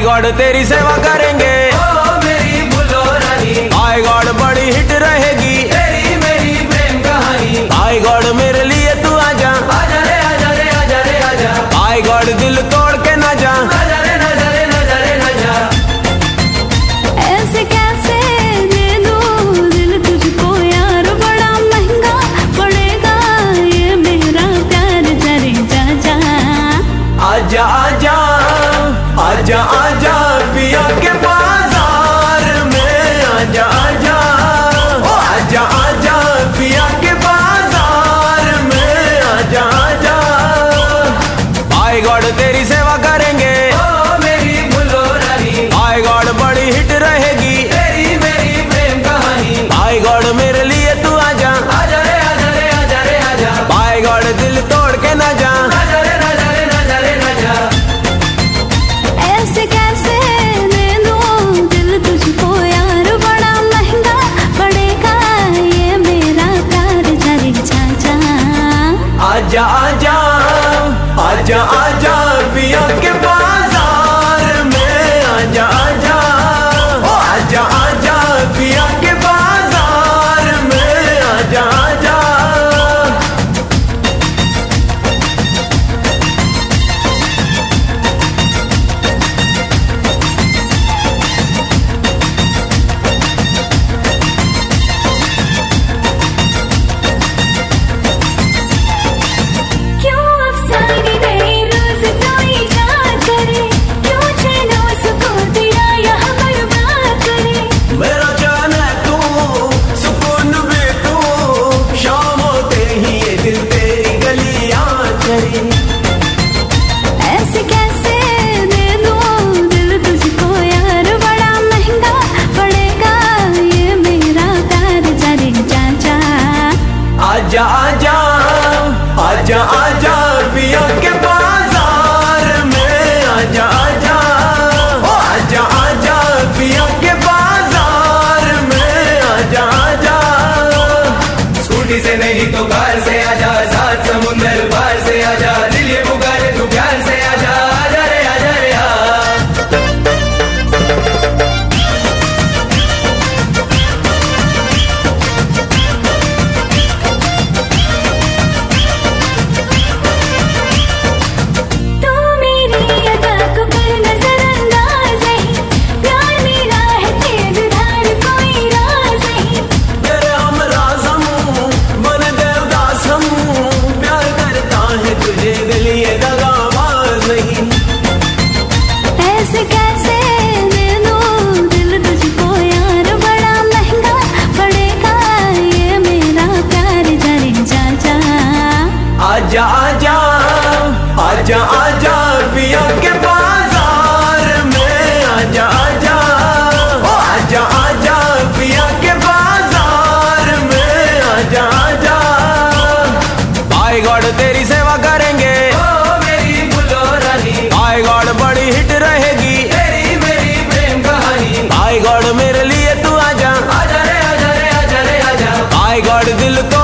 आई God तेरी सेवा करेंगे, ओ मेरी भूलो रानी। आई गॉड बड़ी हिट रहेगी तेरी मेरी प्रेम कहानी। आई गॉड मेरे लिए तू आजा, आजा रे आजा रे आजा रे आजा। आई गॉड दिल तोड़ के ना जा, आजा रे ना जा रे ना जा रे ना जा। ऐसे कैसे दे दूं दिल तुझको यार, बड़ा महंगा पड़ेगा ये मेरा प्यार, जरे जा जा। आजा आजा आजा आजा पिया के बाजार में, आजा आजा आजा आजा पिया के बाजार में, आजा आजा। आई गॉड तेरी सेवा करेंगे, ओ मेरी भूलो रानी। आई गॉड बड़ी हिट रहेगी तेरी मेरी प्रेम कहानी। आई गॉड मेरे लिए तू आजा, आजा रे आजा रे आजा रे आजा। आई गॉड दिल तोड़ के ना जा, आजा रे ना जा रे ना जा रे ना जा। ऐसे कैसे दे दूं दिल तुझको यार, बड़ा महंगा पड़ेगा ये मेरा प्यार, जरे जा जा। आजा आजा आजा आजा पिया के बाजार में, आजा आजा आजा आजा पिया के बाजार में, आजा आजा। क्यों अफसाने नए रोज कोई याद करे, क्यों चैनो सुकून तेरा यहाँ बर्बाद करे। मेरा जान है तू, सुकून भी तू, शाम होते ही ये दिल तेरी गलियां चली। ऐसे कैसे दे दूं दिल तुझको यार, बड़ा महंगा पड़ेगा ये मेरा प्यार, जरे जा जा। आजा आजा आजा आजा पिया के बाजार में, आजा आजा आजा आजा पिया के बाजार में, आजा आजा। स्कूटी से नहीं तो कार से आजा, सात समुंदर पार से आजा, दिल ये पुकारे तू प्यार से आजा, आजा रे आजा रे आ। तू मेरी अदा को कर नजरअंदाज नहीं, प्यार मेरा है तेज धार कोई राज नहीं। तेरे हम राज़म मन देवदास हम, प्यार करता है तुझे दिल ये दगाबाज नहीं। ऐसे कैसे दे दूं दिल तुझको यार, बड़ा महंगा पड़ेगा ये मेरा प्यार, जरे जा जा। आजा आजा आजा आजा पिया के बाजार में, आजा आजा आजा आजा पिया के बाजार में, आजा आजा। आई गॉड तेरी सेवा करेंगे, ओ मेरी भूलो रानी। आई गॉड बड़ी हिट रहेगी तेरी मेरी प्रेम कहानी। आई गॉड मेरे लिए तू आजा, आजा रे आजा रे आजा रे आजा। आई गॉड दिल तो